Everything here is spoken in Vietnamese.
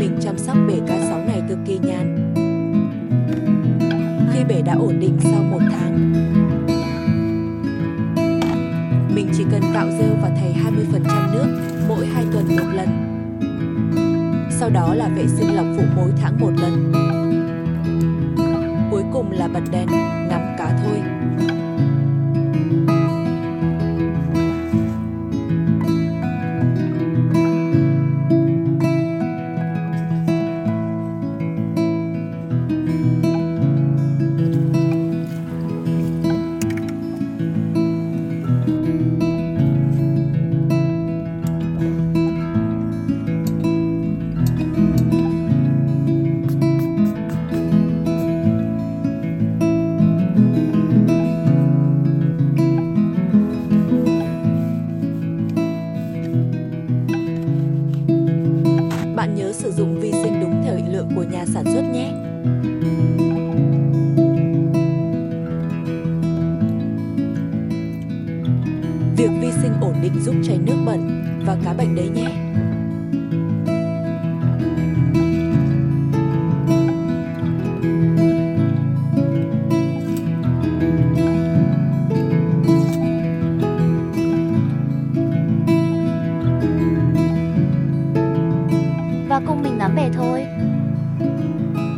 mình chăm sóc bể cá sấu này cực kỳ nhàn. Khi bể đã ổn định sau 1 tháng, mình chỉ cần cạo rêu và thầy 20% nước mỗi 2 tuần một lần. Sau đó là vệ sinh lọc phụ mỗi tháng 1 lần. Cuối cùng là bật đèn, ngắm cá thôi. Bạn nhớ sử dụng vi sinh đúng thời lượng của nhà sản xuất nhé. Việc vi sinh ổn định giúp tránh nước bẩn và cá bệnh đấy nhé. Và cùng mình ngắm bể thôi.